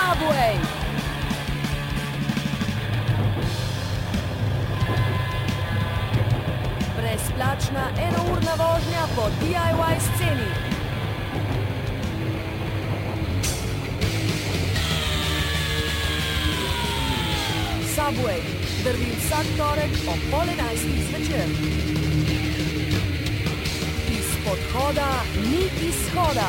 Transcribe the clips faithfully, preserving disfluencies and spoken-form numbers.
Subway. Brezplačna enourna vožnja po D I Y sceni. Subway drvi vsak torek ob pol enajstih zvečer. Iz podhoda ni izhoda.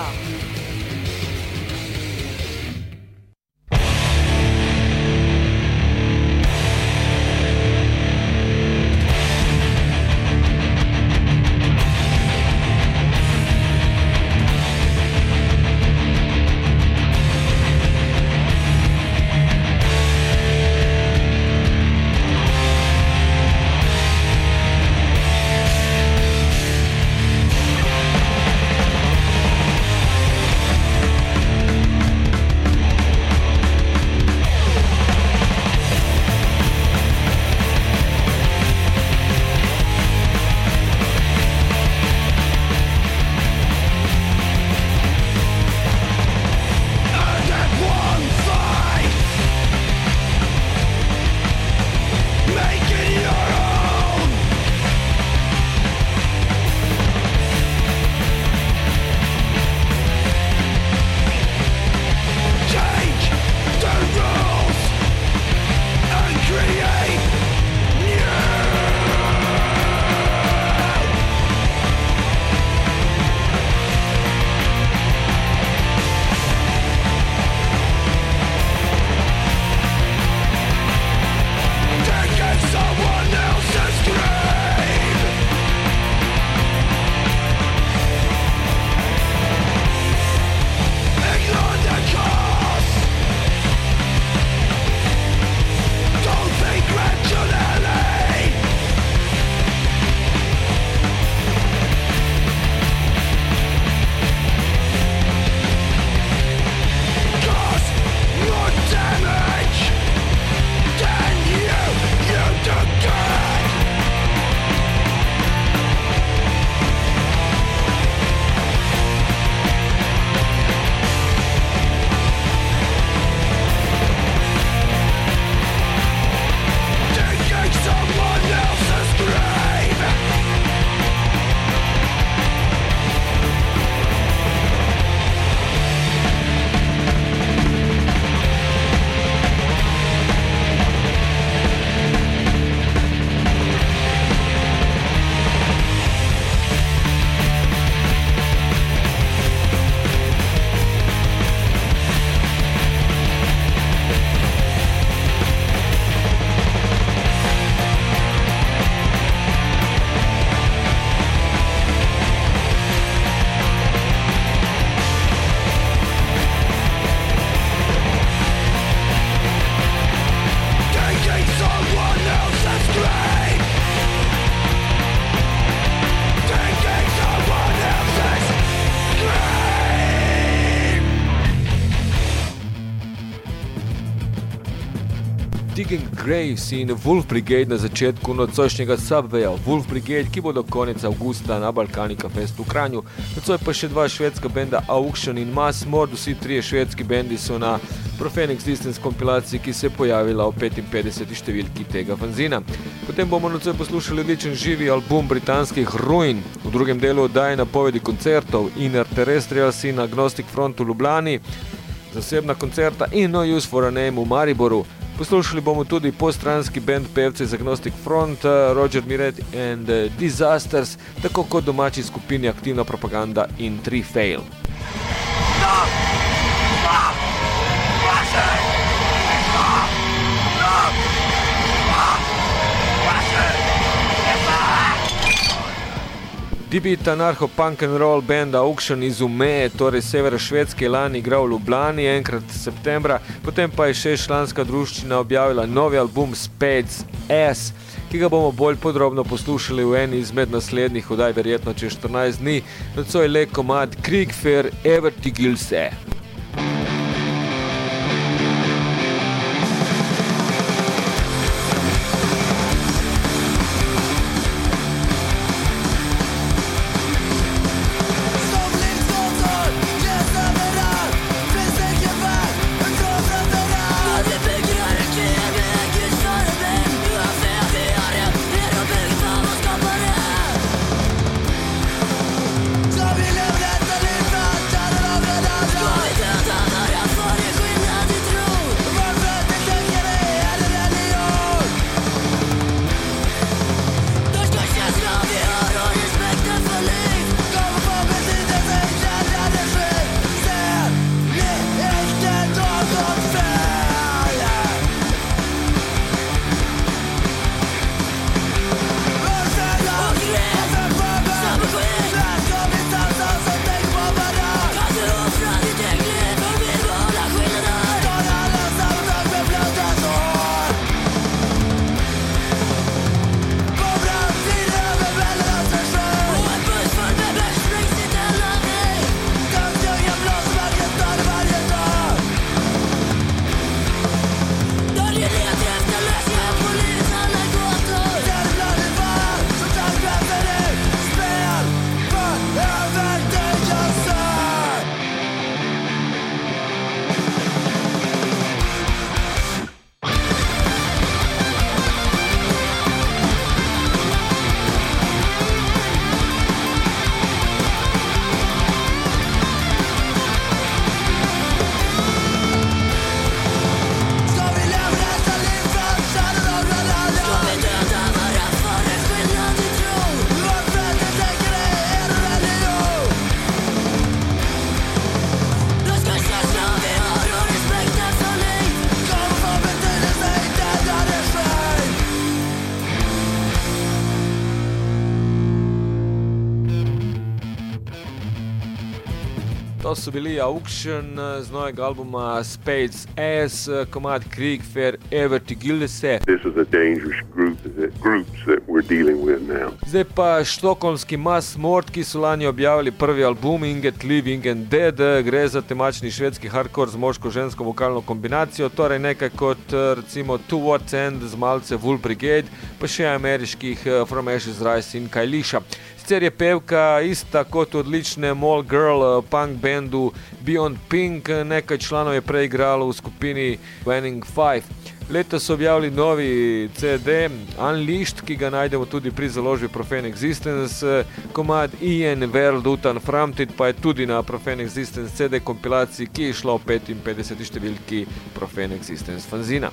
Digging Graves in Wolf Brigade na začetku nocojšnjega Subwaya. Wolf Brigade, ki bodo konec avgusta na Balkanika Fest v Kranju. Nocoj pa še dva švedska benda Auction in Mass Mord. Vsi trije švedski bendi so na Profaned Existence kompilaciji, ki se je pojavila v petinpetdeseti številki tega fanzina. Potem bomo nocoj poslušali odličen živi album britanskih Ruin. V drugem delu oddaje napovedi koncertov Inner Terrestrials in Agnostic Front v Ljubljani, zasebna koncerta in No Use for a Name v Mariboru. Poslušali bomo tudi postranski band pevce iz Agnostic Front, Roger Miret and Disasters, tako kot domači skupini Aktivna propaganda in Three Fail. Stop! Stop! Russian! Stop! Stop! Stop! Russian! Debut anarcho-punk and roll band Auction iz Umeje, torej severa Švedske, lani igral v Ljubljani enkrat septembra, potem pa je šestčlanska druščina objavila novi album Spades S, ki ga bomo bolj podrobno poslušali v eni izmed naslednjih oddaj, verjetno čez štirinajst dni. Nocoj le komad Kriegfer Evertigilse. Som blir sånn, jeg ser meg der. Hvis ikke vær, en går fra To su bili Auction z novega albuma Spades Ass, komad Krieg für ewige Gildese. This is a dangerous group that, groups that we're dealing with now. Zdaj pa štokholmski Mass Mord, ki so lani objavili prvi album Inget Living and Dead. Gre za temačni švedski hardcore z moško-žensko vokalno kombinacijo, torej nekaj kot recimo Towards End z malce Wolf Brigade, pa še ameriških From Ashes Rise in Kailisha. Sicer je pevka ista kot odlične Mall Girl punk bandu Beyond Pink, nekaj članov je prej igralo v skupini Winning Five. Letos so objavili novi C D Unleashed, ki ga najdemo tudi pri založbi Profane Existence. Komad Ian World Utan Framtid pa je tudi na Profane Existence C D kompilaciji, ki je šla v petinpetdeseti številki Profane Existence fanzina.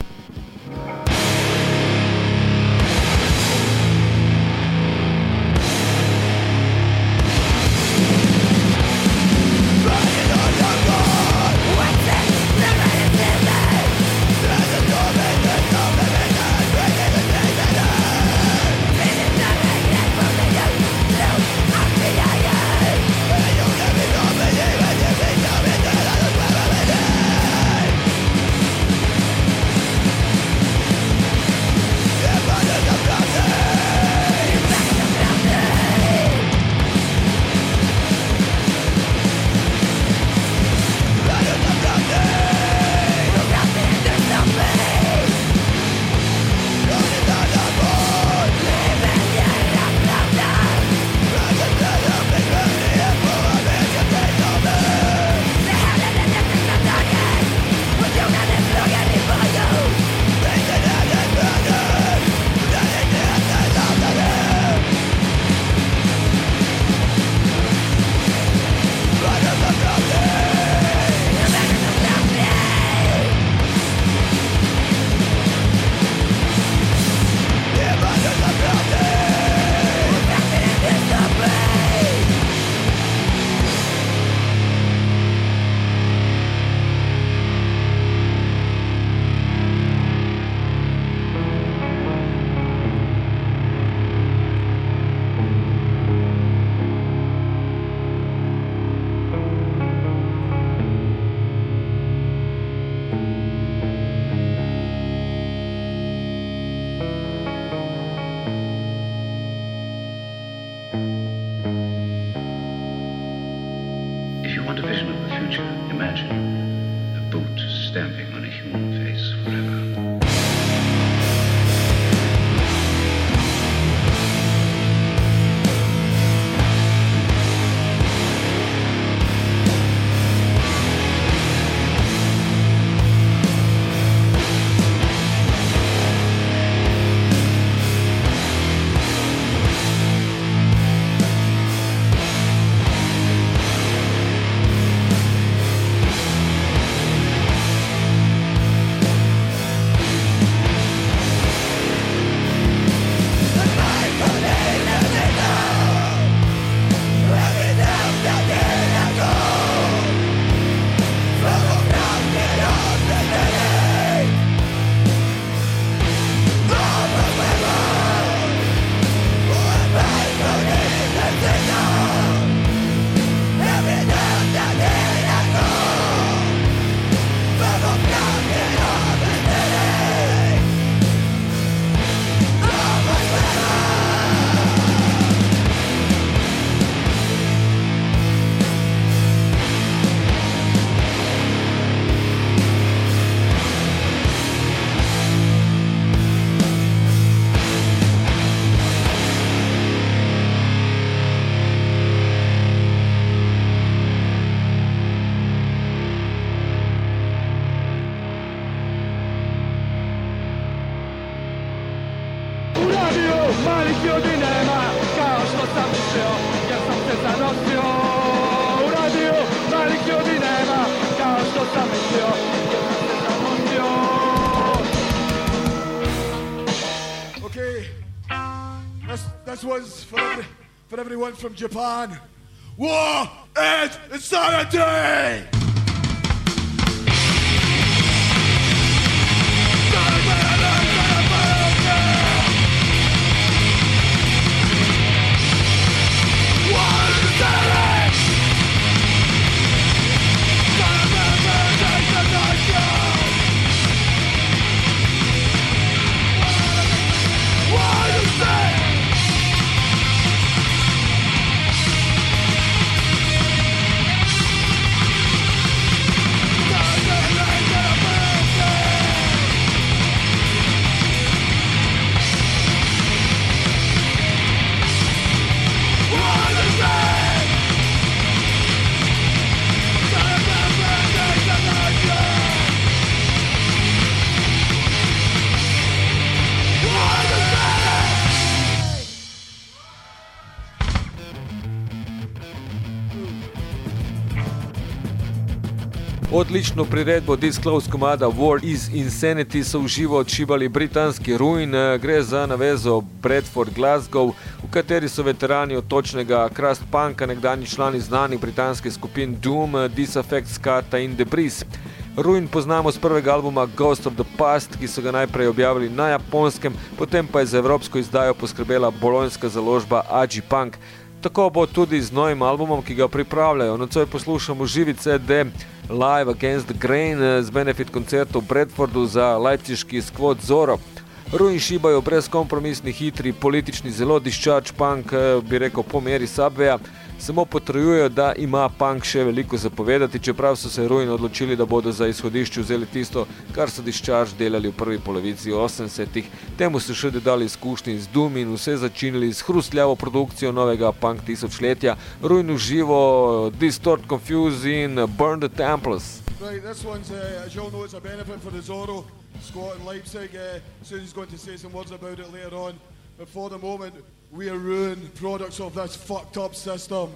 malih ljudi nema, kao što sam mislio, jer sam se zanosio. U radiju malih ljudi nema, kao što sam mislio, jer sam se zanosio. Okay, that's, that's one's for, every, for everyone from Japan. War is insanity! Odlično priredbo Disclose komada War is Insanity so v živo odšibali britanski Ruin. Gre za navezo Bradford Glasgow, v kateri so veterani od točnega crust punka, nekdanji člani znanih britanskih skupin Doom, Disaffect, Skata in Debris. Ruin poznamo z prvega albuma Ghost of the Past, ki so ga najprej objavili na japonskem, potem pa je za evropsko izdajo poskrbela bolonjska založba Agipunk. Tako bo tudi z novim albumom, ki ga pripravljajo. Nocoj poslušamo živi C D Live Against the Grain z benefit koncertu v Bradfordu za leipziški Squad Zoro. Ruin šibajo brezkompromisni, hitri, politični, zelo discharge punk, bi rekel po meri Subwaya. Samo potrjujejo, da ima punk še veliko zapovedati, čeprav so se Ruin odločili, da bodo za izhodišče vzeli tisto, kar so Discharge delali v prvi polovici osemdesetih. Temu so še dodali izkušnji z Doom in vse začinili s hrustljavo produkcijo novega punk tisočletja. Ruin v živo, Distort, Confuse in Burn the Temples. Right, this one's, uh, as you all know, it's a benefit for the Zorro squad in Leipzig. Uh, Susie's going to say some words about it later on. But for the moment, we are ruined products of this fucked up system.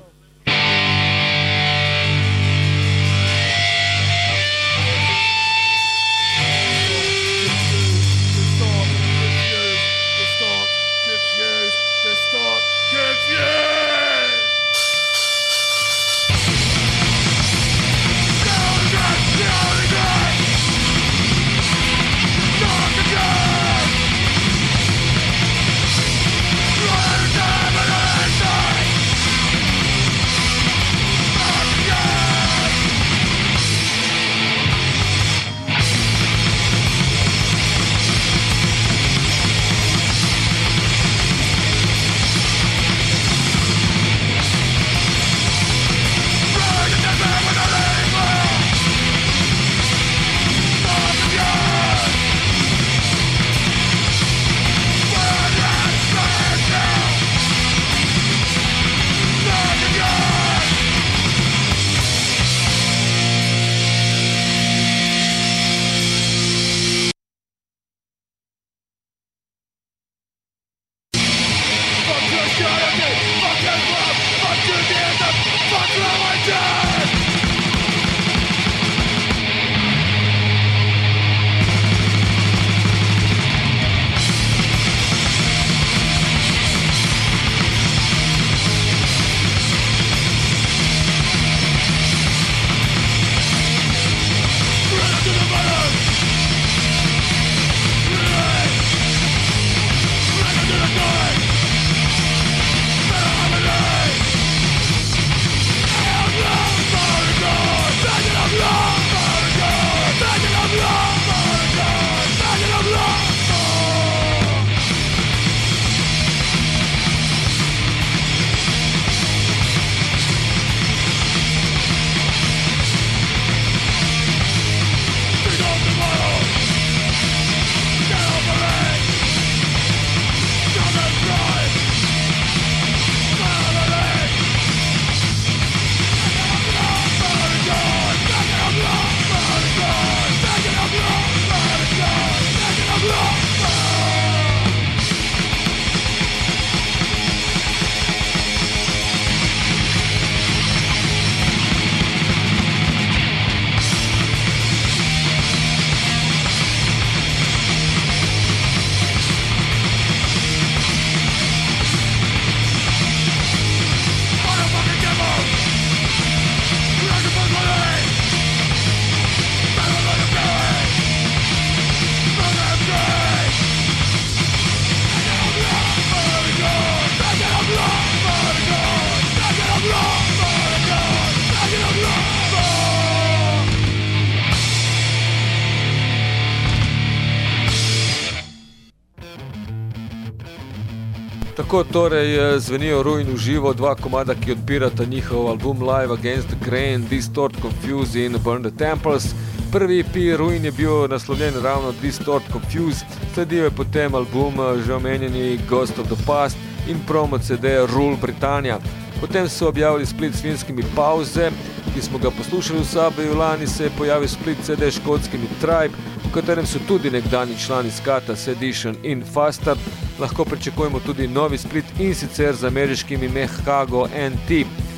Tako torej zvenijo Ruin v živo, dva komada, ki odpirata njihov album Live Against the Grain, Distort, Confuse in Burn the Temples. Prvi E P Ruin je bil naslovljen ravno Distort, Confuse, sledil je potem album že omenjeni Ghost of the Past in promo C D Rule Britannia. Potem so objavili split s finskimi Pauze, ki smo ga poslušali v Subwayu. Lani se je pojavil split C D škotskimi Tribe, v katerem so tudi nekdanji člani Skata, Sedition in Faster. Lahko pričakujemo tudi novi split in sicer z ameriškimi Mehago N T.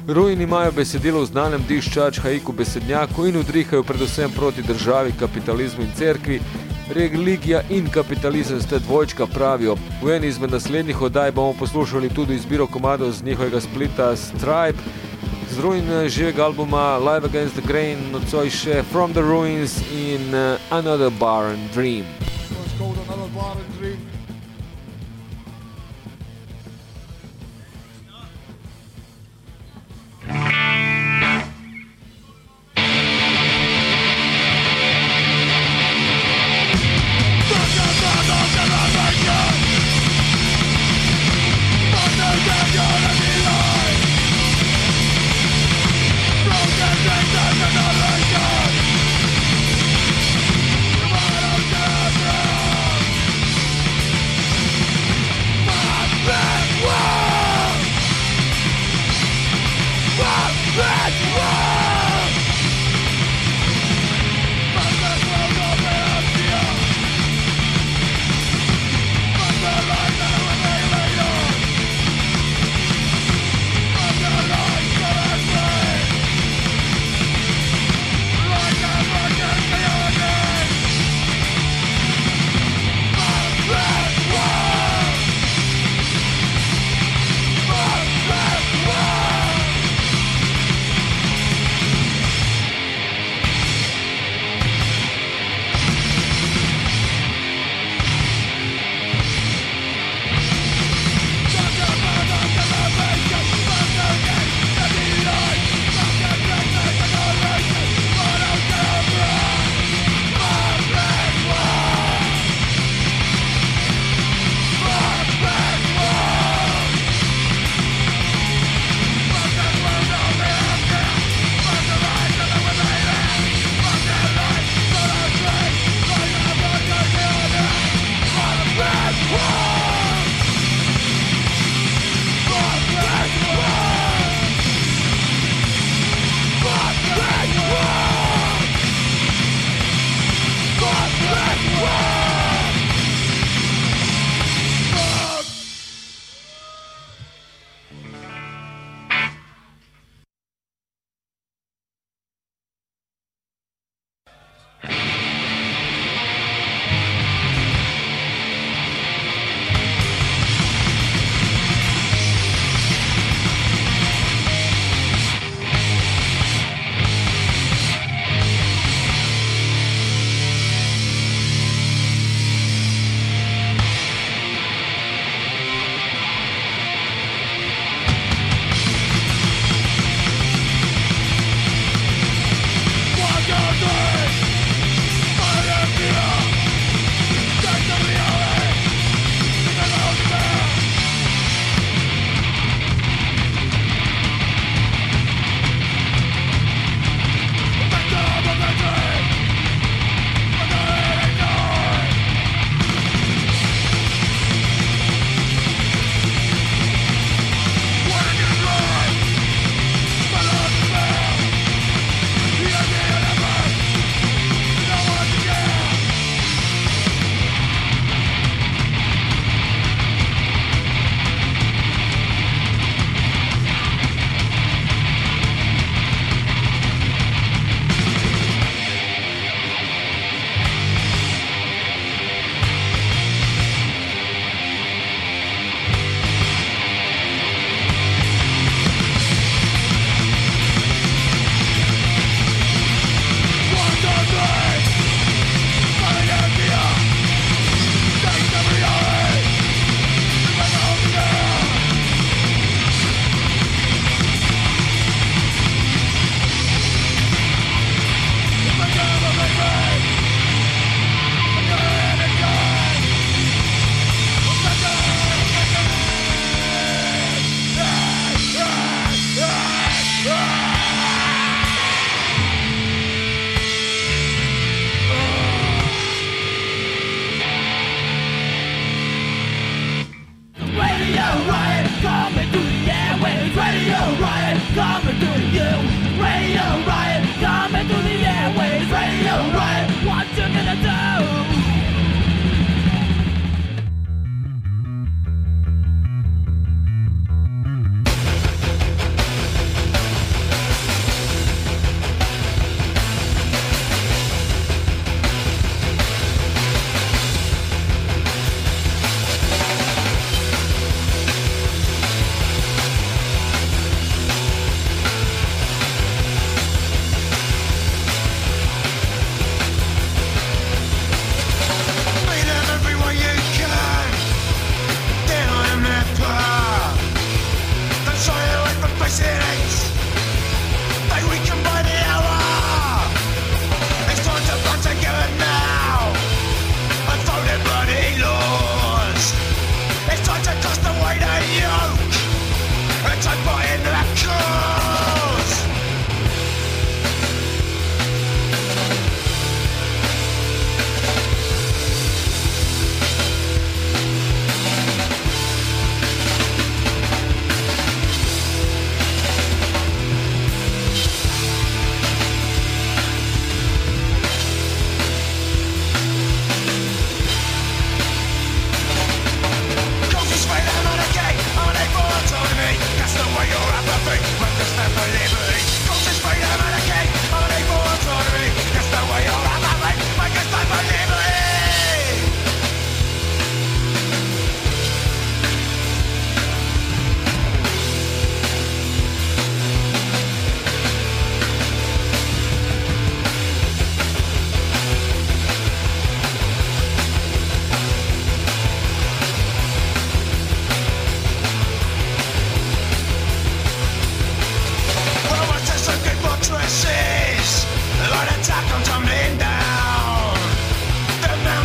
Ruin imajo besedilo v znanem discharge haiku besednjaku in udrihajo predvsem proti državi, kapitalizmu in cerkvi. Religija in kapitalizem sta dvojčka, pravijo. V eni izmed naslednjih oddaj bomo poslušali tudi izbiro komadov z njihovega splita Stripe, z Ruin živega albuma Live Against the Grain, nocoj še From the Ruins in uh, Another Barren Dream. It's called Another Barren Dream. Another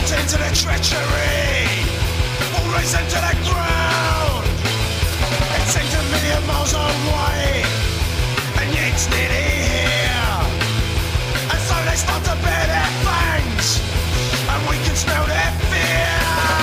jumped into the treachery, will risen to the ground. It seems a million miles away, and yet it's nearly here. And so they start to bare their fangs, and we can smell their fear.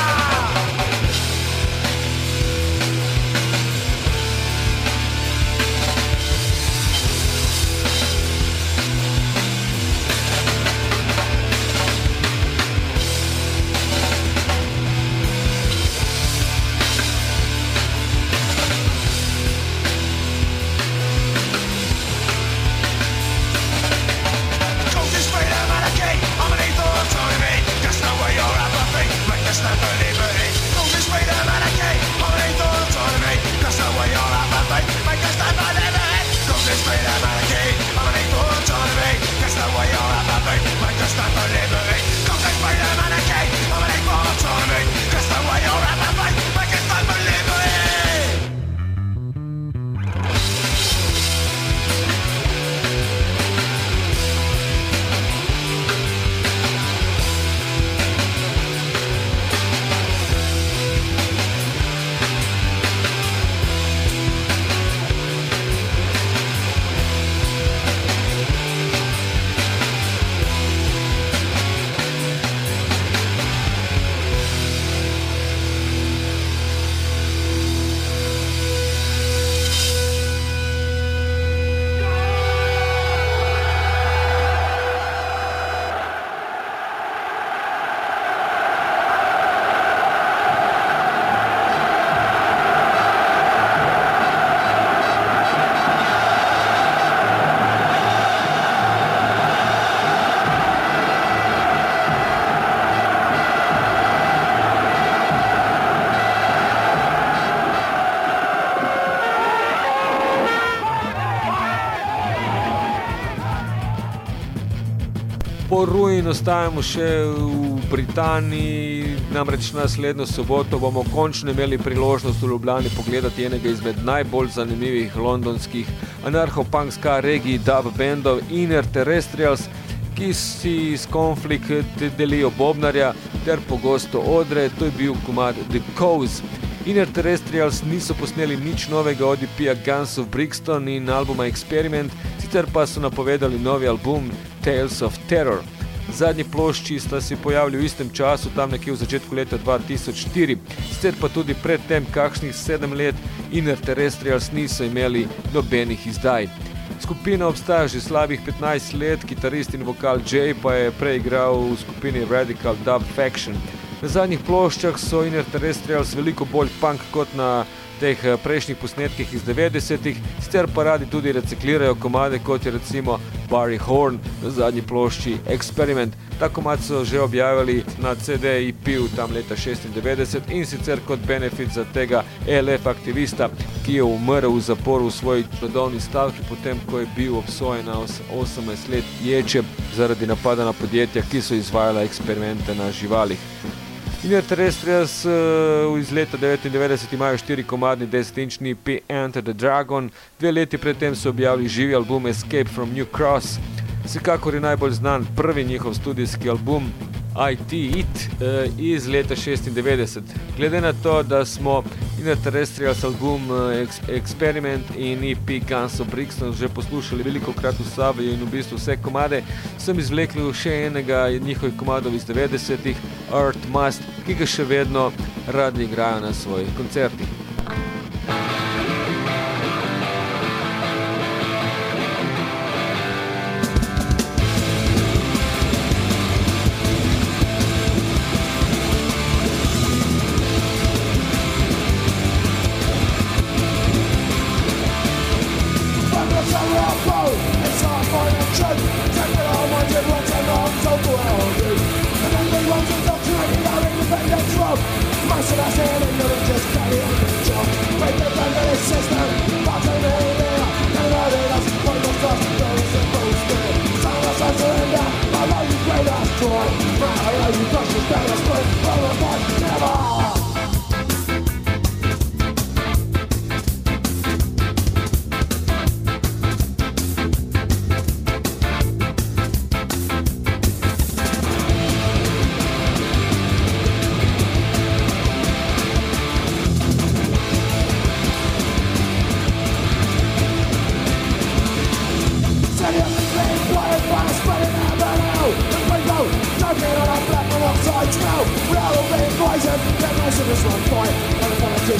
Po Ruin ostajamo še v Britaniji, namreč naslednjo soboto bomo končno imeli priložnost v Ljubljani pogledati enega izmed najbolj zanimivih londonskih anarcho-punk ska regij dub bandov Inner Terrestrials, ki si iz Konflikt delijo bobnarja ter pogosto odre. To je bil komad The Cause. Inner Terrestrials niso posneli nič novega od E P-ja Guns of Brixton in albuma Experiment, sicer pa so napovedali novi album Tales of Terror. Zadnji plošči sta se pojavili v istem času, tam nekje v začetku leta dva tisoč štiri, sicer pa tudi predtem kakšnih sedem let Inner Terrestrials niso imeli nobenih izdaj. Skupina obstaja že slabih petnajst let, kitarist in vokal Jay pa je prej igral v skupini Radical Dub Faction. Na zadnjih ploščah so Inner Terrestrials veliko bolj punk kot na teh prejšnjih posnetkih iz devetdesetih, sicer pa radi tudi reciklirajo komade, kot je recimo Barry Horn na zadnji plošči Experiment. Ta komad so že objavili na C D E P-u tam leta šestindevetdeset in sicer kot benefit za tega L F aktivista, ki je umrl v zaporu v svoji čudovni stavki, potem ko je bil obsojen na osemnajst let ječe zaradi napada na podjetja, ki so izvajala eksperimente na živalih. Inner Terrestrials uh, iz leta devetindevetdeset imajo štiri komadni desetinčni E P Enter the Dragon, dve leti predtem so objavili živi album Escape from New Cross. Vsekakor je najbolj znan prvi njihov studijski album I T It uh, iz leta šestindevetdeset. Glede na to, da smo Inner Terrestrials album uh, Experiment in E P Guns of Brixton že poslušali veliko krat v Savi in v bistvu vse komade, sem izvlekli še enega njihovih komadov iz devetdesetih, Earth Must, ki ga še vedno radi igrajo na svojih koncertih.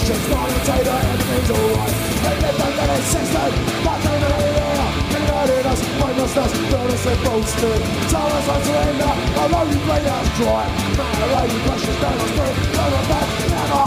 questions, trying to say that everything's alright. They lived under their system, but they know there. Converted us, brainless us, built us and boasted. Tell us not to surrender, although you played us dry. No matter how you questions down our spirit, no one back, never.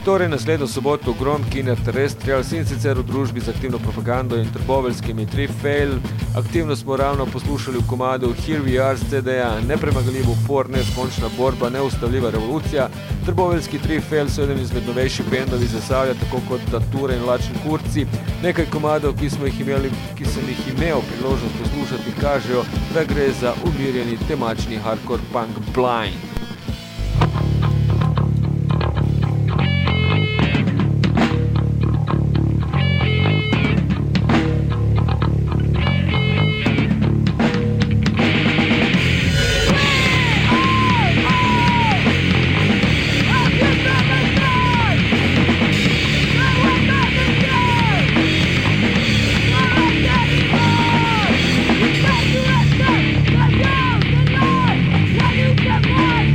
Torej naslednjo soboto v Grom Kina Terrestrials in sicer v družbi z aktivno propagando in trboveljskimi Three Fail. Aktivno smo ravno poslušali v komadu Here We Are z C D-ja, nepremagljiv upor, neskončna borba, neustavljiva revolucija. Trboveljski Three Fail so eden izmed novejših bendov iz Zasavja, tako kot Tature in Lačni kurci. Nekaj komadov, ki smo jih imeli, ki sem jih imel priložnost poslušati, kažejo, da gre za umirjeni temačni hardcore punk Blind. One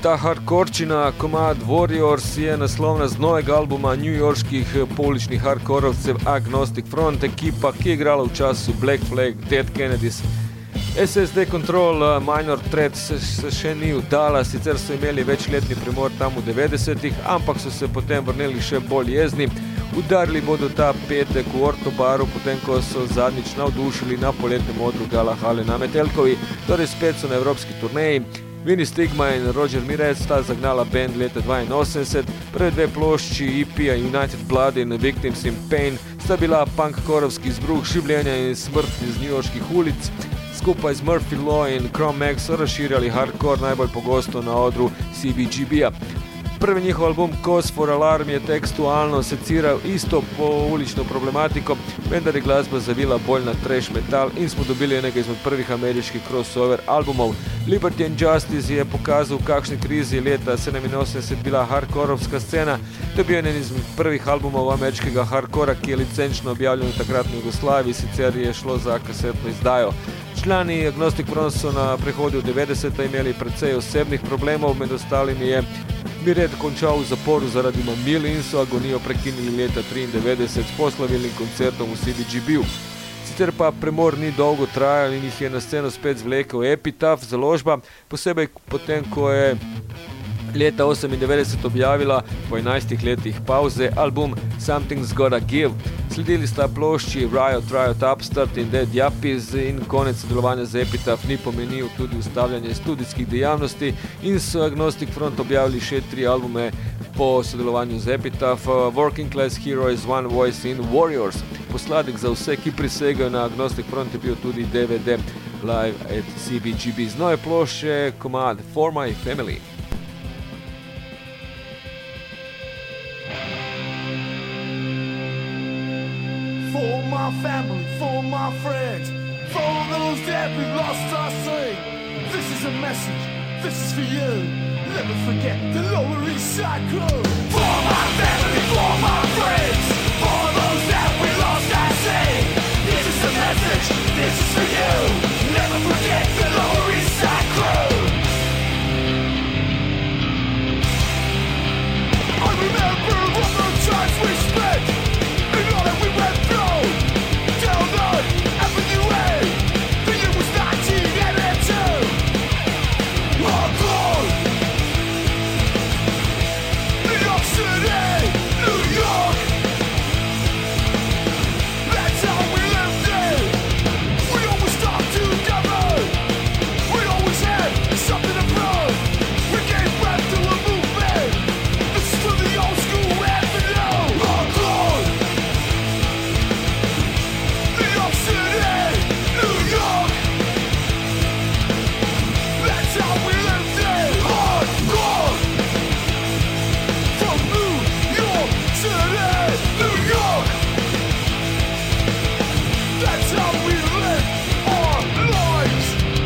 ta hardkorčina, komad Warriors je naslovna z novega albuma newyorških pouličnih hardkorovcev Agnostic Front, ekipa, ki je igrala v času Black Flag, Dead Kennedys. S S D Control, Minor Threat se, se še ni vdala, sicer so imeli večletni premor tam v devetdesetih, ampak so se potem vrnili še bolj jezni. Udarili bodo ta petek v Ortobaru, potem ko so zadnjič navdušili na poletnem odru Gala Hale na Metelkovi, torej spet so na evropski turneji. Vinnie Stigma in Roger Miret sta zagnala band leta dvainosemdeset, prve dve plošči E P-a United Blood in Victims in Pain sta bila punk-korovski izbruh življenja in smrti iz newyorških ulic. Skupaj z Murphy Law in Chrome Max so razširjali hardcore najbolj pogosto na odru C B G B-a. Prvi njihov album Cause for Alarm je tekstualno seciral isto poulično problematiko, vendar je glasba zavila bolj na trash metal in smo dobili enega izmed prvih ameriških crossover albumov. Liberty and Justice je pokazal, v kakšni krizi je leta sedeminosemdeset bila hardkorovska scena. To je bil eden izmed prvih albumov ameriškega hardkora, ki je licenčno objavljen v takratni Jugoslaviji, sicer je šlo za kasetno izdajo. Člani Agnostic Front so na prehodu v devetdeseta imeli precej osebnih problemov, med ostalimi je Miret končal v zaporu zaradi mamil in so agonijo prekinili leta triindevetdeset s poslovilnim koncertom v C B G B-u. Sicer pa premor ni dolgo trajal in jih je na sceno spet zvlekel Epitaph založba, posebej potem, ko je leta osemindevetdeset objavila po enajstih letih pauze album Something's Gotta Give. Sledili sta plošči Riot, Riot Upstart in Dead Yuppies in konec sodelovanja z Epitaph ni pomenil tudi ustavljanje studijskih dejavnosti in so Agnostic Front objavili še tri albume po sodelovanju z Epitaph, Working Class Heroes, One Voice in Warriors. Posladek za vse, ki prisegajo na Agnostic Front, je bil tudi D V D Live at C B G B. Z nove plošče komad For My Family. For my family, for my friends, for all those that we lost our say. This is a message, this is for you. Never forget the Lower East Side crew. For my family, for my friends, for all those that we lost our say. This is a message, this is for you. Never forget the Lower East Side crew. I remember all the times we spent and all that we went through. Down on Avenue A, the year was nineteen eighty-two. Hardcore, New York City, New York. That's how we lived it. We always stuck together. We always had something to prove. We gave breath to a movement. This is for the old school avenue. Hardcore. New York City, New York. That's how we lived it. Hardcore. From New York City, New York. That's how we live our lives.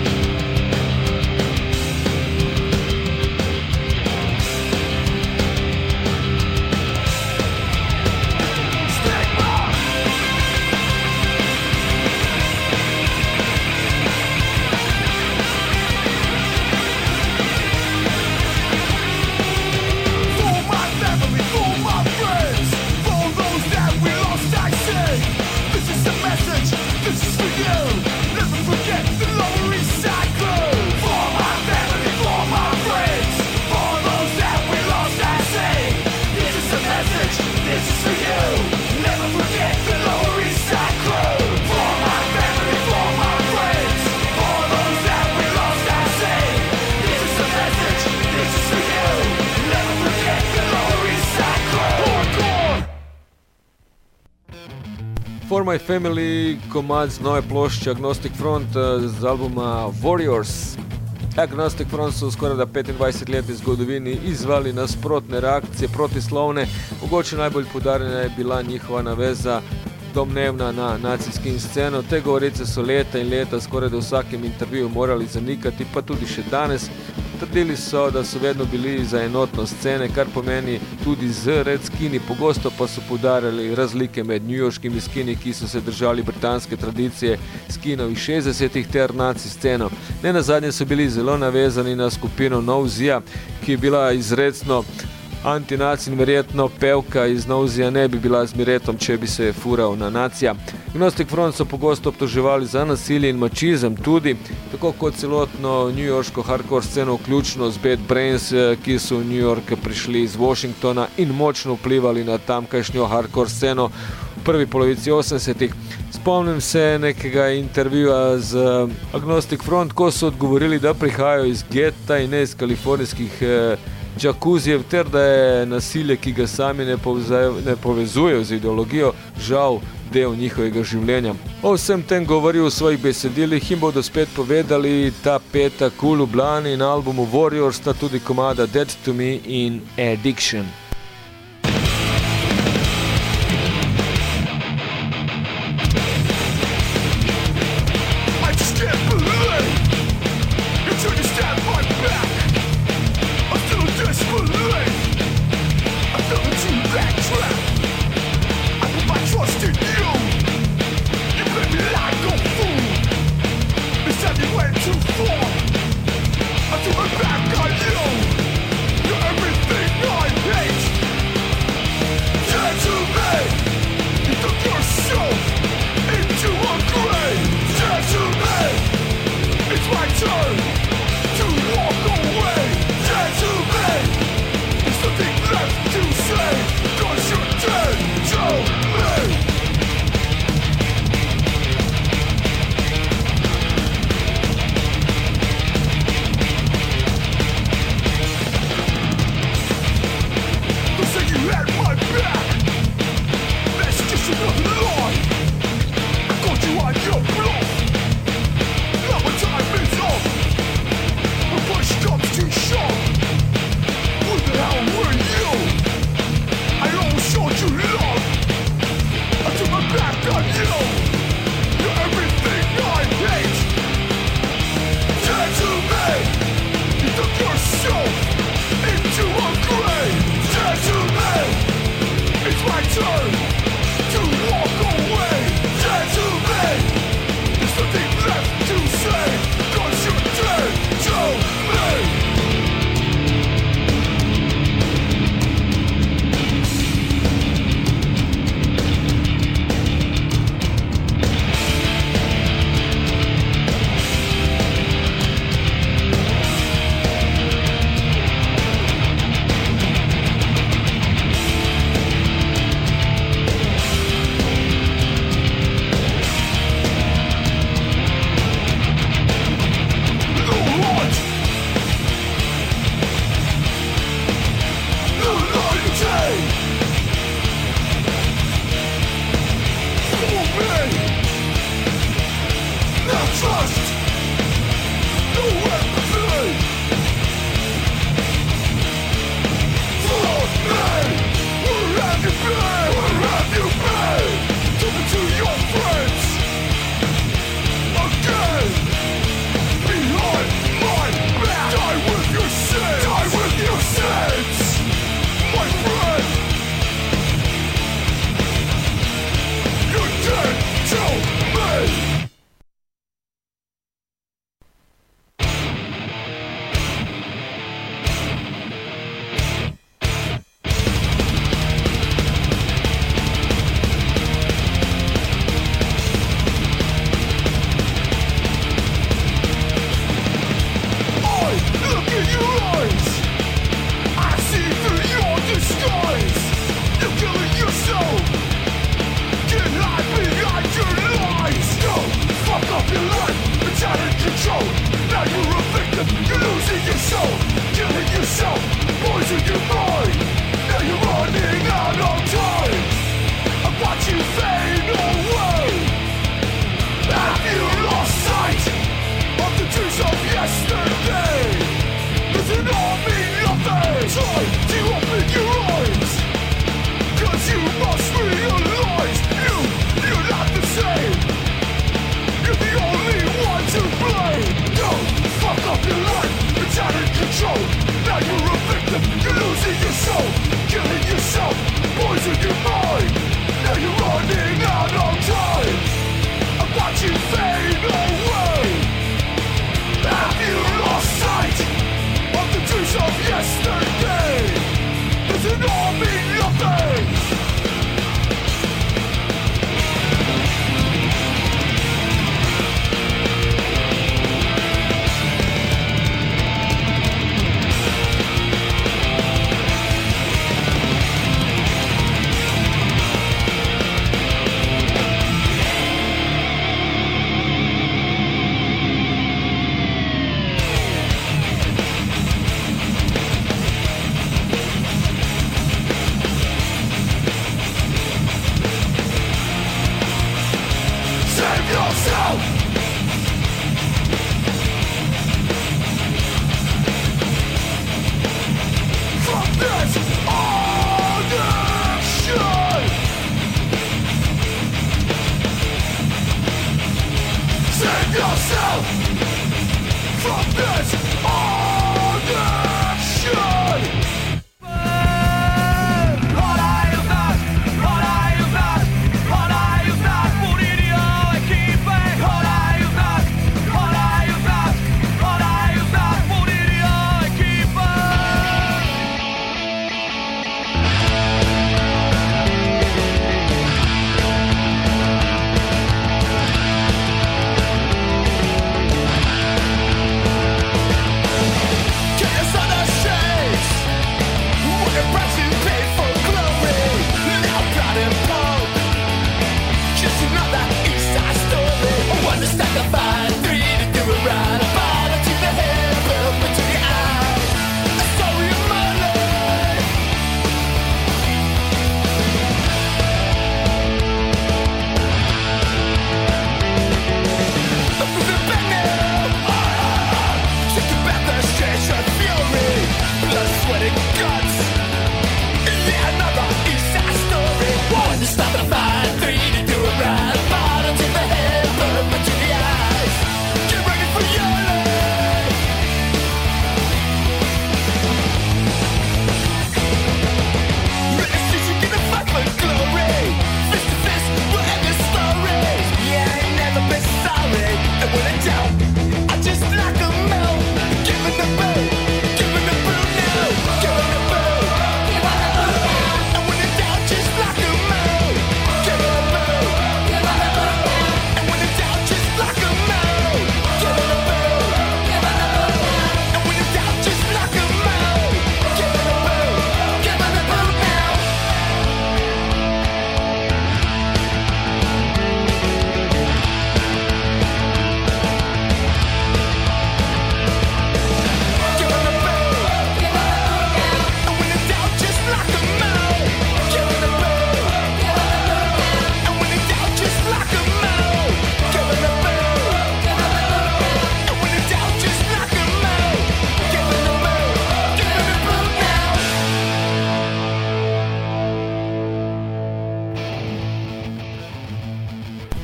Stigma. For my family, for my friends, for those that we lost, I say. This is a message, this is for you. Never forget the Lower East Side crew. For my family, for my friends, for those that we lost, I say. This is a message, this is for you. Never forget the Lower East Side crew. For my family, for my friends, for those that we lost, I say. This is a message, this is for you. Never forget the Lower East Side crew. Hardcore. For My Family, komad z nove plošče Agnostic Front z albuma Warriors. Agnostic Front so v skoraj da petindvajsetletni zgodovini izvali nasprotne reakcije protislovne. Mogoče najbolj poudarjena je bila njihova naveza domnevna na nacijski sceno. Te govorice so leta in leta skoraj da v vsakem intervjuju morali zanikati, pa tudi še danes. Trdili so, da so vedno bili za enotnost scene, kar pomeni tudi z red skini, pogosto pa so poudarjali razlike med newyorškimi skini, ki so se držali britanske tradicije skinov iz šestdesetih ter naci sceno. Ne nazadnje so bili zelo navezani na skupino Nausea, ki je bila izredno antinaci in verjetno pevka iz Nausea ne bi bila z Miretom, če bi se fural na nacija. Agnostic Front so pogosto obtoževali za nasilje in mačizem tudi, tako kot celotno newyorško hardcore sceno, vključno z Bad Brains, ki so v New York prišli iz Washingtona in močno vplivali na tamkajšnjo hardcore sceno v prvi polovici osemdesetih. Spomnim se nekega intervjuja z Agnostic Front, ko so odgovorili, da prihajajo iz geta in ne iz kalifornijskih eh, džakuzijev, ter da je nasilje, ki ga sami ne, ne povezujejo z ideologijo, žal del njihovega življenja. O vsem tem govori v svojih besedilih in bodo spet povedali ta petek v Ljubljani na albumu Warriors, sta tudi komada Dead to Me in Addiction. Back on you, you're everything I hate.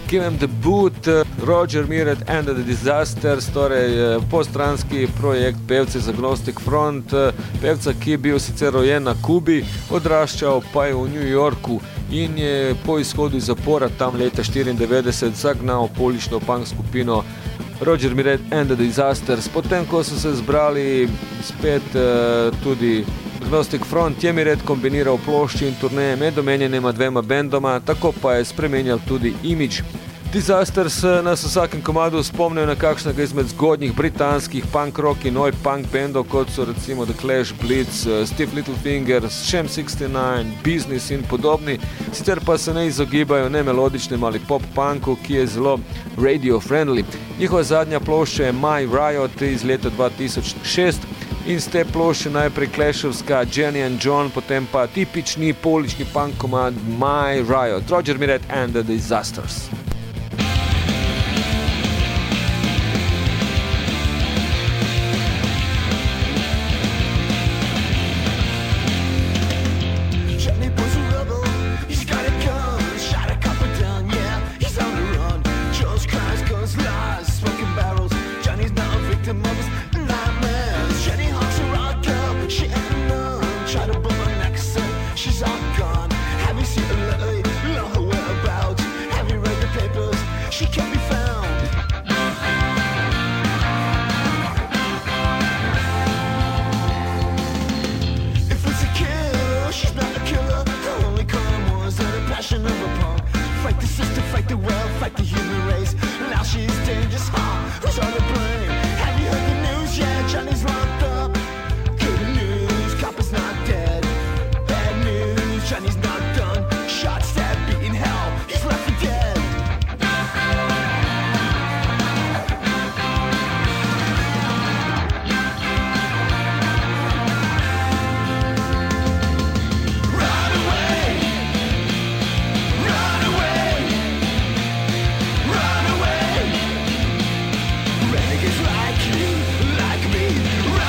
Kevem debut Roger Miret and the Disasters, torej postranski projekt pevce za Agnostic Front, pevca, ki je bil sicer rojen na Kubi, odraščal pa je v New Yorku in je po izhodu iz zapora tam leta štiriindevetdeset zagnal poulično punk skupino Roger Miret and the Disasters. Potem, ko so se zbrali spet uh, tudi Agnostic Front, je Miret kombiniral plošči in turneje med omenjenima dvema bendoma, tako pa je spremenjal tudi imidž. Disasters nas v vsakem komadu spomnijo na kakšnega izmed zgodnjih britanskih punk rock in oi punk bendov, kot so recimo The Clash, Blitz, Stiff Little Fingers, Sham šestnajst, Business in podobni, sicer pa se ne izogibajo ne melodičnem ali pop punku, ki je zelo radio friendly. Njihova zadnja plošča je My Riot iz leta dva tisoč šest in z te plošče najprej Clashovska Jenny and John, potem pa tipični poulični punk komad My Riot, Roger Miret and the Disasters.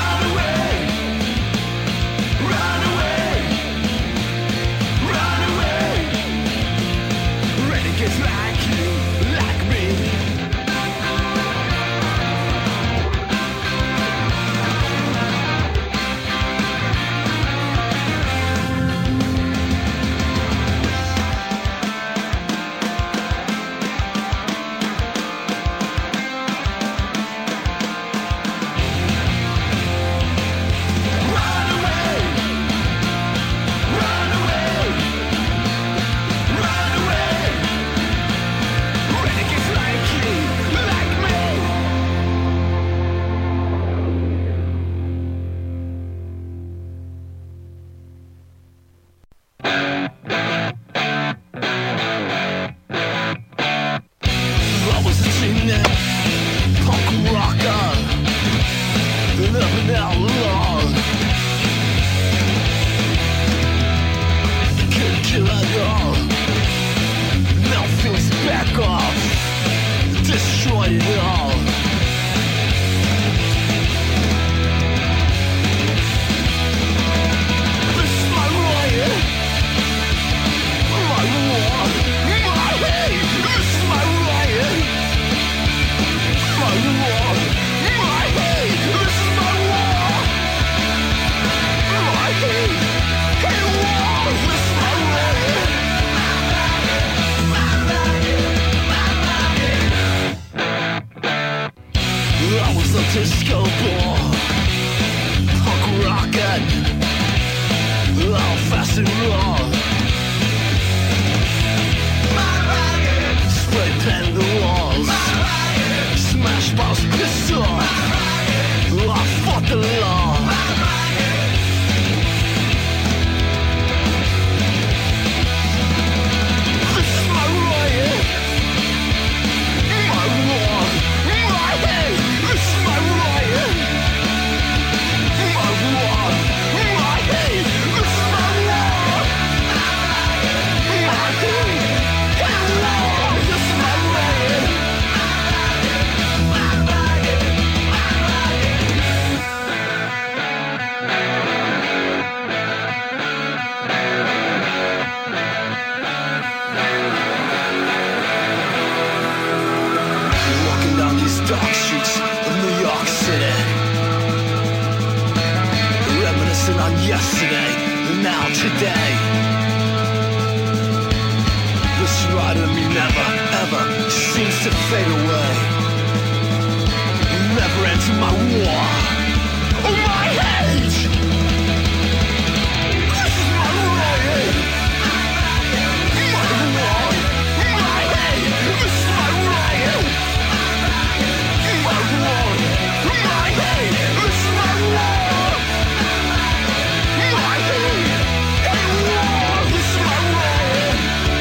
Run away! yesterday, and now today. This ride of me never, ever seems to fade away. Never enter my war, or my hate. This is my right, my war, my hate. This is my right, my war, my hate. This is my war, my hate, my war. This is my right.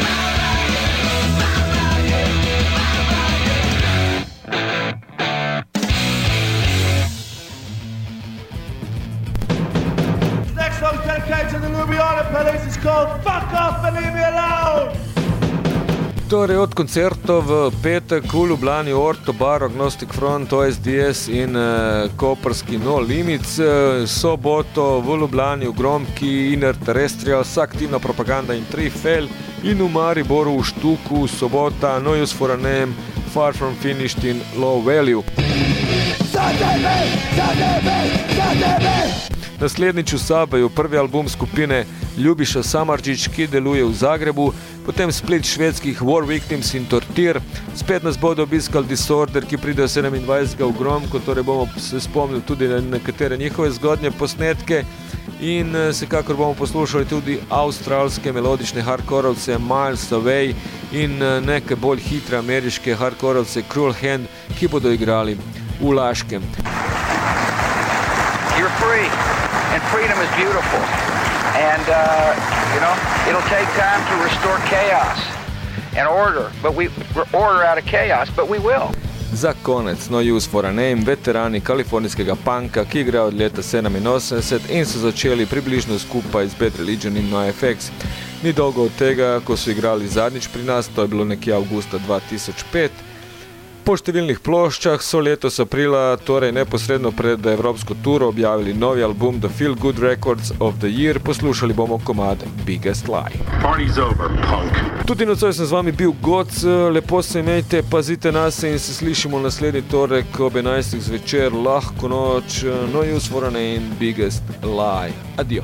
Next song's dedicated to the Ljubljana police. It's called Fuck Off and Leave Me Alone. Torej od koncertov v petek v Ljubljani Orto Bar, Agnostic Front, O S D S in uh, koprski No Limits, uh, soboto v Ljubljani v Gromki, Inner Terrestrials, Aktivna propaganda in Trifel, in v Mariboru v Štuku sobota No Use for a Name, Far From Finished in Low Value. Naslednjič v Sabeju prvi album skupine Ljubiša Samardžić, ki deluje v Zagrebu, potem split švedskih War Victims in Tortir, spet nas bodo obiskali Disorder, ki pride sedemindvajsetega v Gromko, torej bomo se spomnili tudi na nekatere njihove zgodnje posnetke in vsekakor bomo poslušali tudi avstralske melodične hardkorovce Miles Away in neke bolj hitre ameriške hardkorovce Cruel Hand, ki bodo igrali v Laškem. You're free, and freedom is beautiful. And, uh, you know, it'll take time to restore chaos and order, but we order out of chaos, but we will. Za konec No Use for a Name, veterani kalifornijskega punka, ki igrajo od leta sedeminosemdeset in so začeli približno skupaj z Bad Religion in No F X. Ni dolgo od tega, ko so igrali zadnjič pri nas, to je bilo nekje avgusta dva tisoč pet. Po številnih ploščah so letos aprila, torej neposredno pred evropsko turo, objavili novi album The Feel Good Records of the Year. Poslušali bomo komad Biggest Lie. Party's over, punk. Tudi nocoj sem z vami bil Goc, lepo se imejte, pazite nas in se slišimo naslednji torek ob enajstih zvečer. Lahko noč, No Use for a Name, Biggest Lie. Adio.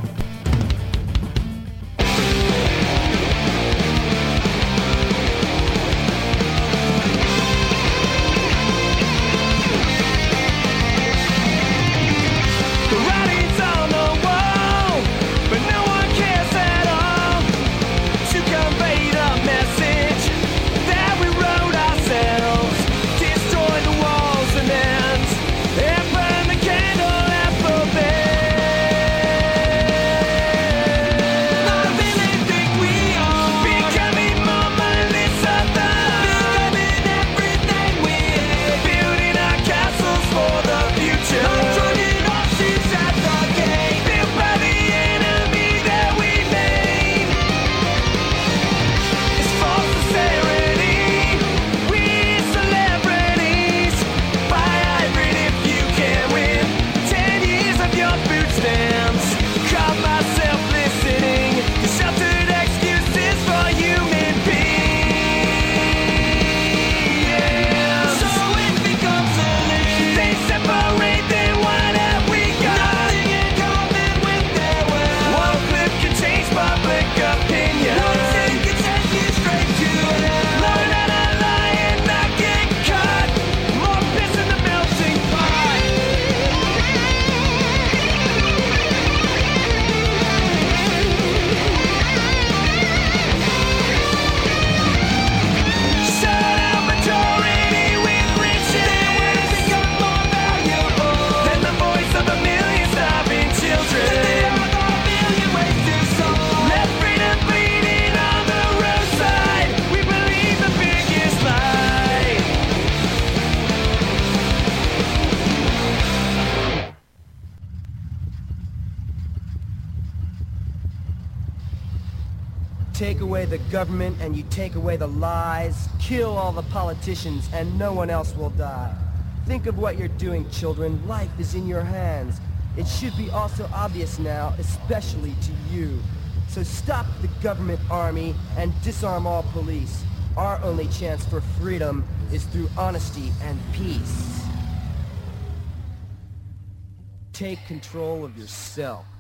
Take away the government and you take away the lies, kill all the politicians and no one else will die. Think of what you're doing, children. Life is in your hands. It should be also obvious now, especially to you. So stop the government army and disarm all police. Our only chance for freedom is through honesty and peace. Take control of yourself.